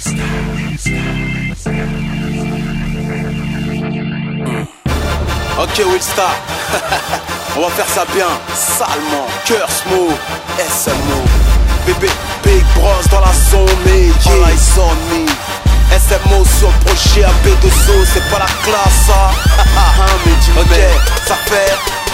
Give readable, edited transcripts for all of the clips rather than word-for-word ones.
Ok Willstar, on va faire ça bien, salement, cœur smooth, SMO, bébé, Big Bros dans la zone, mais all eyes on me. SMO sur le projet AB2O, c'est pas la classe ça. Ok, ça fait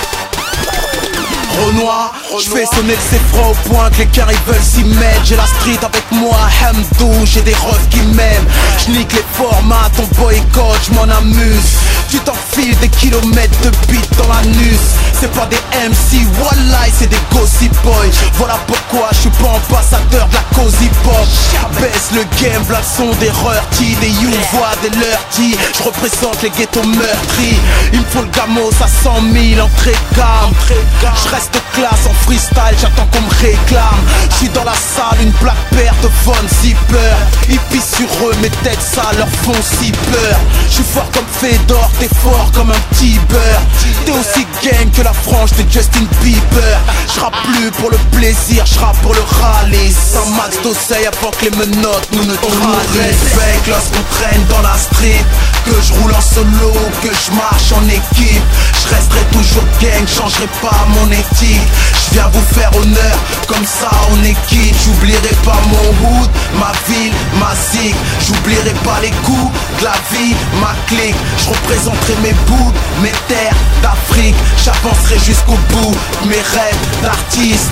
Renoir, j'fais sonner le céphra au point que les cœurs ils veulent s'y mettre. J'ai la street avec moi, Hamdou, j'ai des refs qui m'aiment. J'nique les formats, ton boycott, j'm'en amuse. Tu t'enfiles des kilomètres de beats dans l'anus. C'est pas des MC, wallahi c'est des gossip boys. Voilà pourquoi j'suis pas ambassadeur de la cosy pop. Baisse le game, v'là le son des rurty, des you voix des lurty. J'représente les ghettos meurtris. Il me faut le gamos à 100 000 entrée gamme. J'reste classe en freestyle, j'attends qu'on me réclame. J'suis dans la salle, une black paire de Von Zipper. Ils pissent sur eux, mes têtes sales leur font si peur. J'suis fort comme Fedor, t'es fort comme un petit beurre. T'es aussi gang que la frange de Justin Bieber. J'rappe plus pour le plaisir, j'rappe pour le rallye. Sans max d'oseille avant que les menottes nous ne trahissent. Respect lorsqu'on traîne dans la street. Que j'roule en solo, que j'marche en équipe. J'resterai toujours gang, j'changerai pas mon éthique. J'viens vous faire honneur, comme ça on est quitte. J'oublierai pas mon hood, ma ville, ma zig. J'oublierai pas les coups de la vie, ma clique. J'représenterai mes bouts, mes terres d'Afrique. J'avancerai jusqu'au bout, mes rêves d'artiste.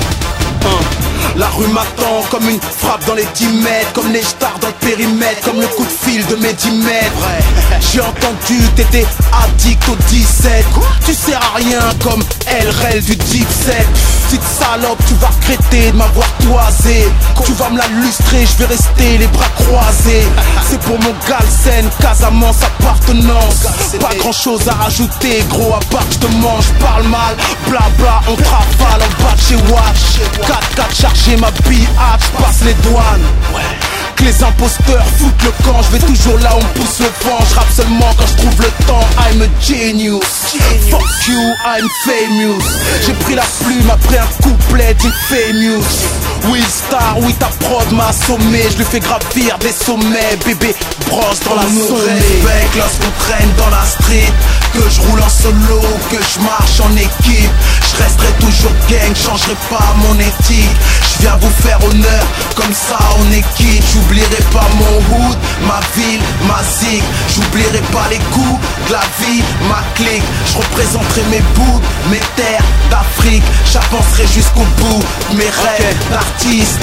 La rue m'attend comme une frappe dans les 10 mètres. Comme les stars dans le périmètre, comme le coup de fil de mes 10 mètres. J'ai entendu t'étais addict au 17. Tu sers à rien comme LRL du Dixet. Petite salope, tu vas regretter de m'avoir toisé. Tu vas me la lustrer, je vais rester les bras croisés. C'est pour mon Galsen, Casamance, appartenance. Pas grand chose à rajouter, gros, à part que je te mange. Parle mal, blabla, on trafale en bas de chez Watch. 4-4 chargé ma biatch, passe les douanes. Que les imposteurs foutent le camp, je vais toujours là où on pousse le vent. Je rappe seulement quand je trouve le temps. I'm a genius. Fuck you, I'm famous. J'ai pris la plume après un couplet d'infamous. Willstar, oui ta prod m'a assommé. Je lui fais gravir des sommets. Bébé brosse dans la zone. Respect lorsqu'on traîne dans la street. Que je roule en solo, que je marche en équipe. Je resterai toujours gang, changerai pas mon éthique. Je viens vous faire honneur, comme ça on est quitte. J'oublierai pas mon hood, ma ville, ma zig. J'oublierai pas les coups de la vie, ma clique. Je représenterai mes bouts, mes terres d'Afrique. J'avancerai jusqu'au bout, mes rêves d'artiste.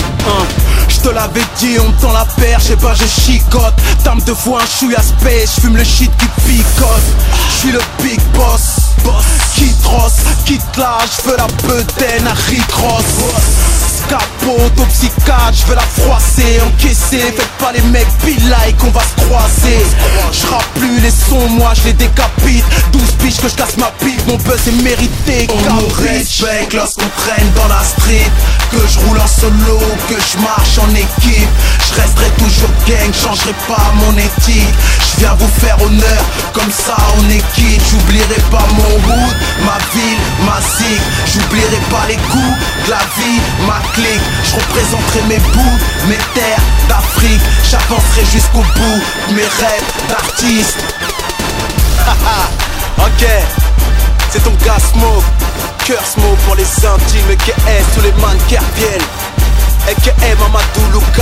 Je te l'avais dit, on me tend la perche, et bah je chicote. Dame de voix, je suis à space, je fume le shit qui picote. Je suis le big boss, quitte Ross, quitte là, je veux la bedaine à Rick Ross. Capote au psychiatre, je vais la froisser, encaisser. Faites pas les mecs be-like, on va se croiser. J'rappe plus les sons, moi je les décapite. 12 piges que je casse ma pipe, mon buzz est mérité. On nous respecte lorsqu'on traîne dans la street. Que je roule en solo, que je marche en équipe. Je resterai toujours gang, changerai pas mon éthique. Je viens vous faire honneur, comme ça on est quitte. J'oublierai pas mon hood, ma ville, ma zig. J'oublierai pas les coups de la vie, ma clique. Je représenterai mes bouts, mes terres d'Afrique. J'avancerai jusqu'au bout, mes rêves d'artiste. Ok, c'est ton gars Smoke. Cœur Smoke pour les intimes, KS, tous les man qui reviennent. AKA Mamadou Luka.